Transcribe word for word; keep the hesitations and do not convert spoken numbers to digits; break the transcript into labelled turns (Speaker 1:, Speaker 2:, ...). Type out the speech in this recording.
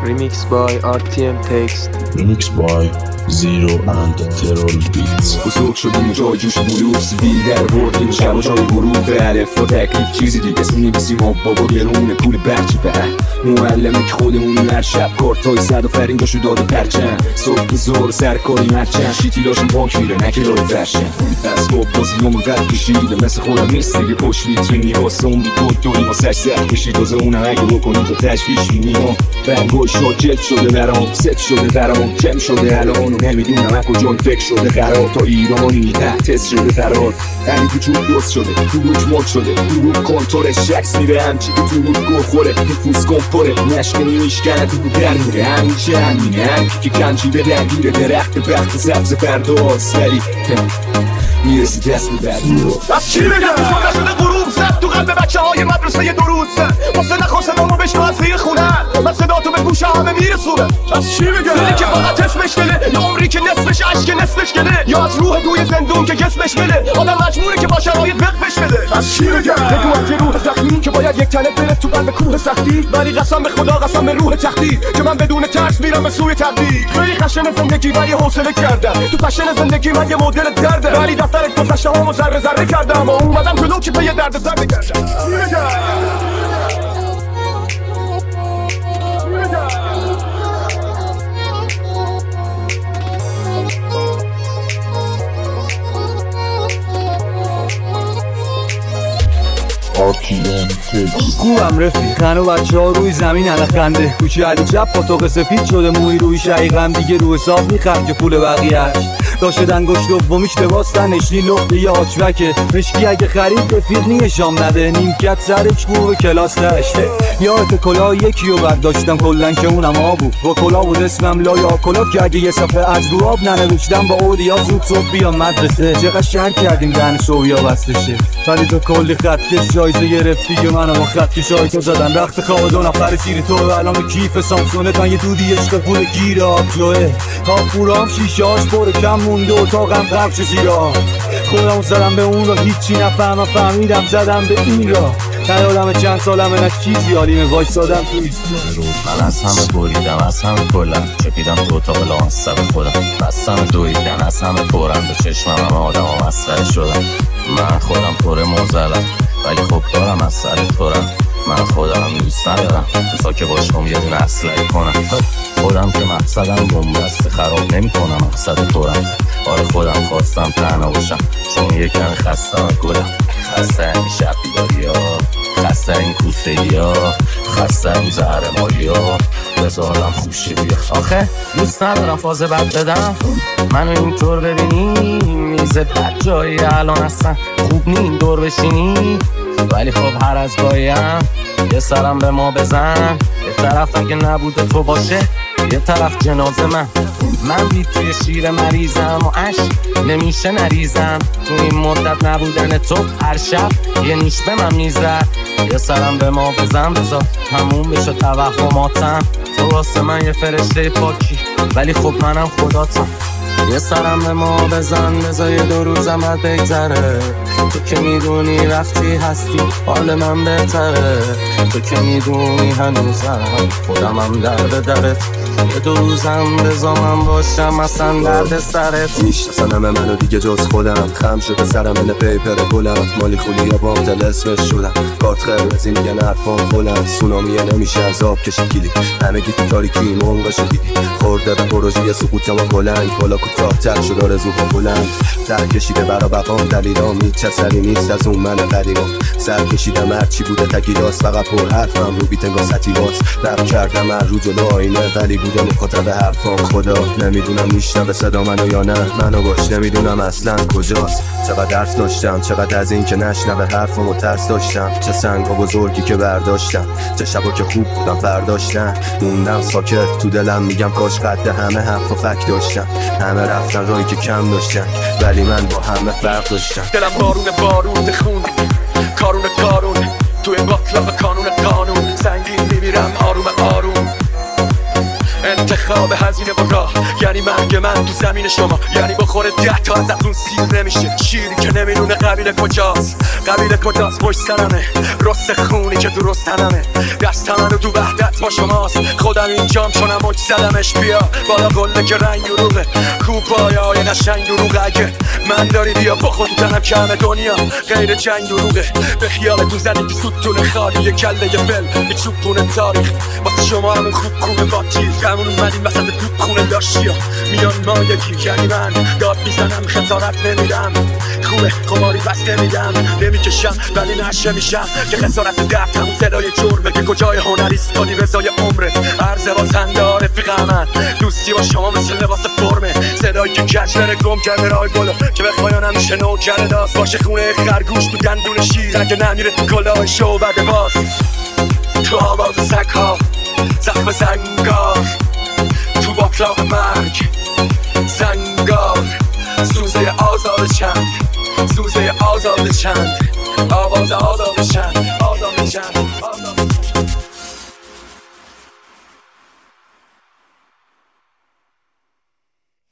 Speaker 1: Remix by آر تی ام Text.
Speaker 2: Remix by Zero and Terror Beats.
Speaker 3: بزرگ شدیم و جای جوش بلوغ سیدی در بردیم شب و جای گروه الف و تکلیف چیزی دیگه سی میبیسیم و بابا گرونه پول برچی بر معلمه که خودمون هر شب کارتای صد و فرین داشو داد و پرچن صبح زور سرکاری مرچن شیتی داشون پاک میره نکه داره فرشن از باب بازی همون قد کشیده مثل خودم نیست دیگه پشت ویترینی واسه اون بیتود دوی ما سش سخت بشید تازه اونم اگه بکنیم تا تشویش بینیم بنگوش ها جد شده برام ست شده برام کم شده الان و نمیدونم اکو جان فکر شده خراب تا ایرانی تحتس شده فرار هنی تو چوب دوست شده تو روک مات شده تو روک کنتور شکس میره همچی که تو روک گل خوره نفوس کن پره نشکنی میشکنه تو رو در میره همیشه همینه همی که کنچی به درگیره درخت بخت سبز پرداز ولی میرسی دست به برد
Speaker 4: از چی بگم شده شده غروب زد تو قلب بچه های مدرسه یه درود زد واسه نخوا صدامو بشنو از زیر خونه من صدا تو به گوش همه میرسونه از چی بگم دلی که فقط اسمش گله یا عمری که نصفش عشق نصفش گله یا از روح دوی زندون که جسمش بله آدم مجبوره که با شرایط وقفش بده از چی بگم بگو از یه روح زخمی که باید یک تنه بره تو قلب کوه سختی ولی قسم به خدا قسم به روح تختی که من بدون ترس میرم به سوی تقدیر خیلی خشن زندگی ولی حوصله کردم تو پشن زندگی من یه مدل درده ولی دفتر گذشته هامو ذره ذره کردم و اومدم جلو که پی درد زرده کردم
Speaker 2: آر تی ام Text.
Speaker 5: خوبم رفیق خن و بچه ها روی زمین هنه خنده کوچه علی جب پاتوق سفید شده موی روی شقیقم دیگه رو حساب میخرم که پول بقیهش داشته دنگوش دومیش لباستن نشنی لقبه یه آچوکه مشکی اگه خرید رفیق نیه شام نده نیمکت سرش خوب کلاس داشته یادت کلا یکی رو برداشتم کلن که اونم آبو با کلا بود اسمم لایا کلا که اگه یه صفحه از رو آب ننوشتم با اودیا زود صبح بیام مدرسه چقدر شهر کردیم دهن سویا بستشه ولی تو کلی خط کش جایزه گرفتی که منو با خط کشای تو زدن رخت خواب دو نفر سیر تو الان کیف سامسونه تا یه دودی عشق پول گیر آب جوه تا پورام شیشاش پر کم مونده اتاقم غرق شه زیرا خودمو زدم به اون را هیچی نفهمم فهمیدم زدم به این را نیادم چند سالمه نه چیزی حالیمه وایسادم تو ایستگاه
Speaker 6: من از همه بریدم از همه کلم چپیدم تو اتاق لانس به خودم بستم دویدن از همه پرم به چشمم همه آدم و مسخره شدم من خودم پر موزلم ولی خب دارم از سر تورم من خودم دوست ندارم تو که باشم یه دونه اسلحه کنم خودم که مقصدم بومبست خراب نمی کنم مقصد تورم آره خودم خواستم تنها باشم چون یکم خستم گلم خسته این شب بیداری ها خسته این کوسه ها خسته این زهر مالی ها بذارم خوشی بیا آخه دوست ندارم فاز بد بدم منو اینطور ببینی میزه بد جایی الان اصلا خوب نیم دور بشینی ولی خب هر از گاهیم یه سرم به ما بزن یه طرف اگه نبوده تو باشه یه طرف جنازه من من بی توی شیر مریضم و عشق نمیشه نریزم تو این مدت نبودن تو هر شب یه نیش به من میزد یه سرم به ما بزن بذار همون بشه توهماتم تو واسه من یه فرشته پاکی ولی خب منم خداتم یه سرم به ما بزن بذار یه دو روزم بگذره تو که میدونی وقتی هستی حال من بهتره تو که میدونی هنوزم خودمم درد درت یه دو روزم بزامم باشم اصلا درد سرت
Speaker 3: میشناسن همه منو دیگه جز خودم خم شده سرم این پیپر گلم مالی خولی یا بام دل اسمش شدم کارت قرمزی میگن حرفان بلند سونامیه نمیشه از آب کشید کلی همگی تو تاریکی منقا شدیدی خورده به پروژه سقوط ما بلند بالا کوتاه‌تر شد آرزوها بلند در کشیده برا بقام دلیلام هیچ اثری نیست از اون من قدیمم سر کشیدم هرچی بوده تگیراست فقط پر حرفم رو بیت انگار ستیراست رب کردم هر رو جلو آینه ولی بوده مخاطب حرفام خدا نمیدونم میشنوه صدا منو یا نه منو باش نمیدونم اصلا کجاست چقدر حرف داشتم چقدر از این که نشنوه حرفمو ترس داشتم چه سنگا بزرگی که برداشتم چه شبا که خوب بودم فرداشتم موندم ساکت تو دلم میگم کاش قد همه حرف و فک داشتم همه رفتن رایی که کم داشتن ولی من با همه فرق داشتم
Speaker 4: دلم بارون بارون خون کارون کارون توی باطلاق کانون قانون سنگین میمیرم آروم آروم انتخاب هزینه و راه یعنی مرگ من من تو زمین شما، یعنی بخوره ده تا ازتون سیر نمیشه. شیری که نمیدونه قبیله کجاست، قبیله کجاست پشت سرمه، رست خونی که تو رستنمه، دست من و تو وحدت با شماست. خودم اینجام چونم مچ زدمش، بیا بالا گله که رنگ دروغه، کوپایای قشنگ دروغه. اگه من داری بیا با خود تنم کمه، دنیا غیر جنگ دروغه. به خیالتون زدی که ستون خالی، یه کله یه بل یه چوبونه تاریخ. واسه شما همون خوب خونه با تیر همون اومدیم وسط دود خونه داشتی ها. میان ما یکی یعنی من داد میزنم خسارت نمیدم، خوبه قماری بس نمیدم، نمیکشم ولی نشه میشم که خسارت درد همون صدای جرمه. که کجای هنریست دادی رضای عمرت، عرض بازنده رفیق من، دوستی با شما مثل لباس فرمه. صدایی که کج بره گم کرده رای بالا، که بخواین همیشه نوکر داست باشه خونه خرگوش تو دندون شیر. اگه نمیره تو کلاه شو بده باز تو آواز سگ ها، زخم زنگار تو باکلاق مرگ، زنگار سوزه آزاد چند، سوزه آزاد چند، آواز آزاد چند.